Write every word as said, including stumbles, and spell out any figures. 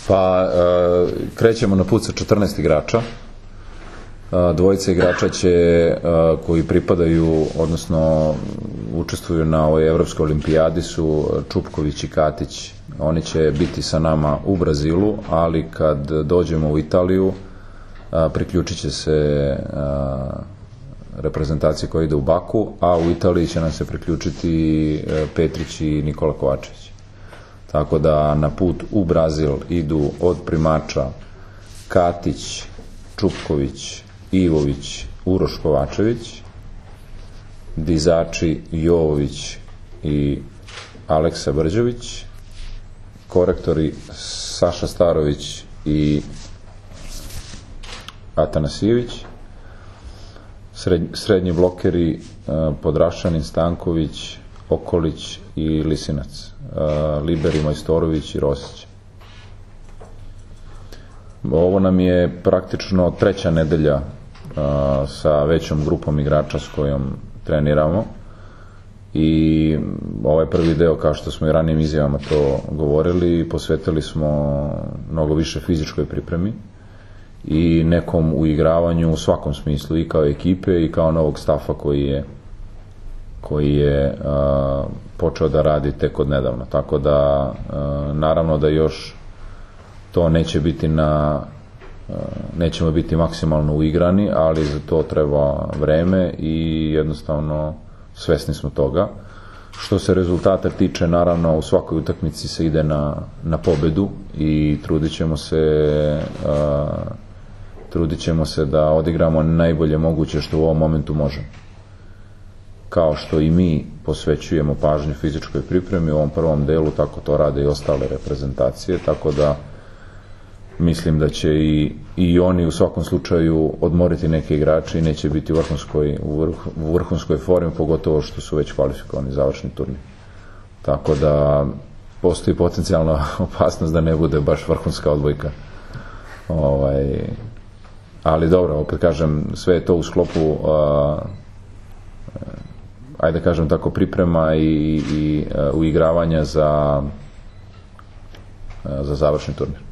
Pa krećemo na put sa četrnaest igrača. Dvojica igrača će, koji pripadaju, odnosno učestvuju na ovoj Evropskoj olimpijadi, su Čupković i Katić. Oni će biti sa nama u Brazilu, ali kad dođemo u Italiju priključit će se reprezentacije koja ide u Baku, a u Italiji će nam se priključiti Petrić i Nikola Kovačević. Tako da na put u Brazil idu od primača Katić, Čupković, Ivović, Uroš Kovačević, dizači Jovović i Aleksa Brđović, korektori Saša Starović i Atanasijević, srednji blokeri Podrašanin, Stanković, Okolić i Lisinac, liberi Majstorović i Rosić. Ovo nam je praktično treća nedelja sa većom grupom igrača s kojom treniramo i ovaj prvi deo, kao što smo i ranijim izjavama to govorili, posvetili smo mnogo više fizičkoj pripremi i nekom uigravanju u svakom smislu, i kao ekipe i kao novog stafa koji je koji je a, počeo da radi tek od nedavno. Tako da a, naravno da još to neće biti na a, nećemo biti maksimalno uigrani, ali za to treba vreme i jednostavno svesni smo toga. Što se rezultata tiče, naravno u svakoj utakmici se ide na, na pobedu i trudit ćemo se a, trudit ćemo se da odigramo najbolje moguće što u ovom momentu možemo. Kao što i mi posvećujemo pažnju fizičkoj pripremi u ovom prvom delu, tako to rade i ostale reprezentacije, tako da mislim da će i, i oni u svakom slučaju odmoriti neke igrače i neće biti u vrhunskoj, u, vrh, u vrhunskoj formi, pogotovo što su već kvalifikovani završni turnir. Tako da postoji potencijalna opasnost da ne bude baš vrhunska odbojka. Ovaj, ali dobro, opet kažem, sve je to u sklopu a, ajde da kažem tako, priprema i, i uh, uigravanja za, uh, za završni turnir.